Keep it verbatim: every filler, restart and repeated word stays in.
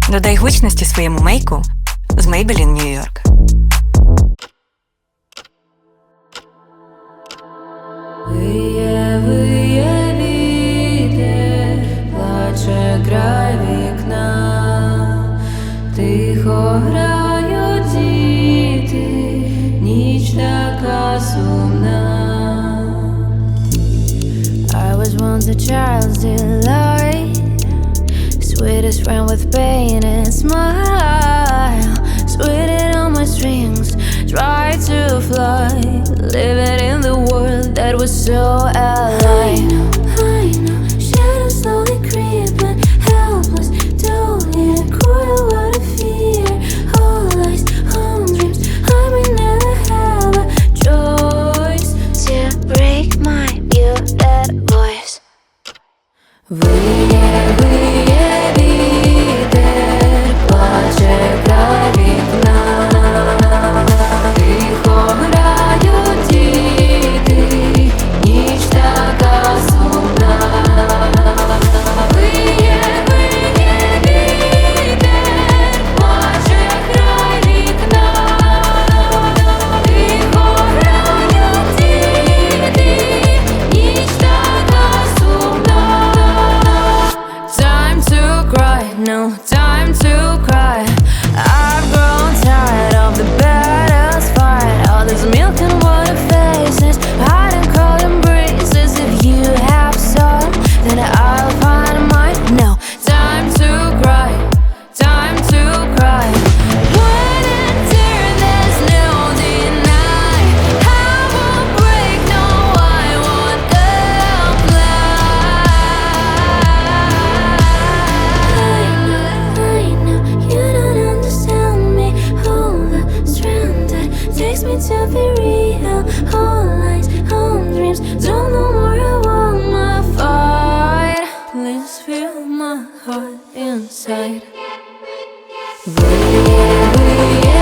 Додай гучності своєму мейку з Maybelline New York. Виє, виє вітер, плаче край вікна, тихо грають діти, ніч така сумна. I was once a child's delight, sweetest friend with pain and smile, sweeted on my strings, tried to fly, living in the world that was so alive. I know, I know, shadows slowly creeping, helpless, don't hear, cruel what I fear, all lies, all dreams, I may never have a choice to break my muted voice. Виє, виє вітер, плаче край вікна, тихо грають діти, ніч така сумна. Виє, виє вітер, плаче край вікна, тихо грають діти, ніч така сумна. Time to cry, no time to cry. I've grown tired of the battles fight, all this milk and water faces, hiding cold embraces. If you have soul, then I'll find mine. No time to cry, time to cry. When in tear, there's no deny. I won't break, no, I won't apply. I know, I know, you don't understand me. All the strength that takes me to be real. All lies, all dreams, don't know more. I want my fight. Please feel my heart inside. Виє, виє